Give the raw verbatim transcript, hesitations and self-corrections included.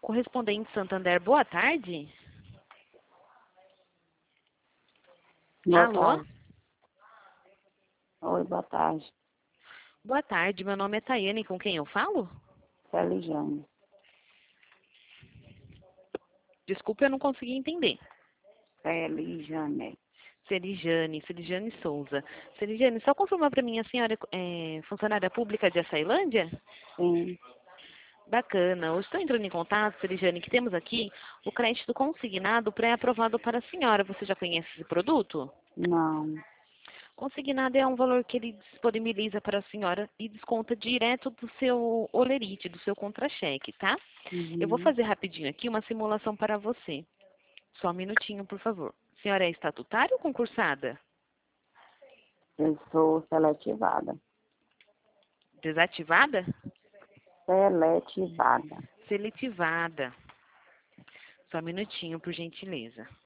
Correspondente Santander, boa tarde. Boa Alô? tarde. Oi, boa tarde. Boa tarde, meu nome é Tayane, com quem eu falo? Celijane. Desculpa, eu não consegui entender. Celijane. Cerijane, Cerijane Souza. Cerijane, só confirmar para mim, a senhora é funcionária pública de Açailândia? Sim, Bacana. Eu estou entrando em contato, Cerijane, que temos aqui o crédito consignado pré-aprovado para a senhora. Você já conhece esse produto? não. Consignado é um valor que ele disponibiliza para a senhora e desconta direto do seu olerite, do seu contra-cheque, tá? Eu vou Uhum. fazer rapidinho aqui uma simulação para você. Só um minutinho, por favor. A senhora é estatutária ou concursada? Eu sou seletivada. Desativada? Seletivada. Seletivada. Só um minutinho, por gentileza.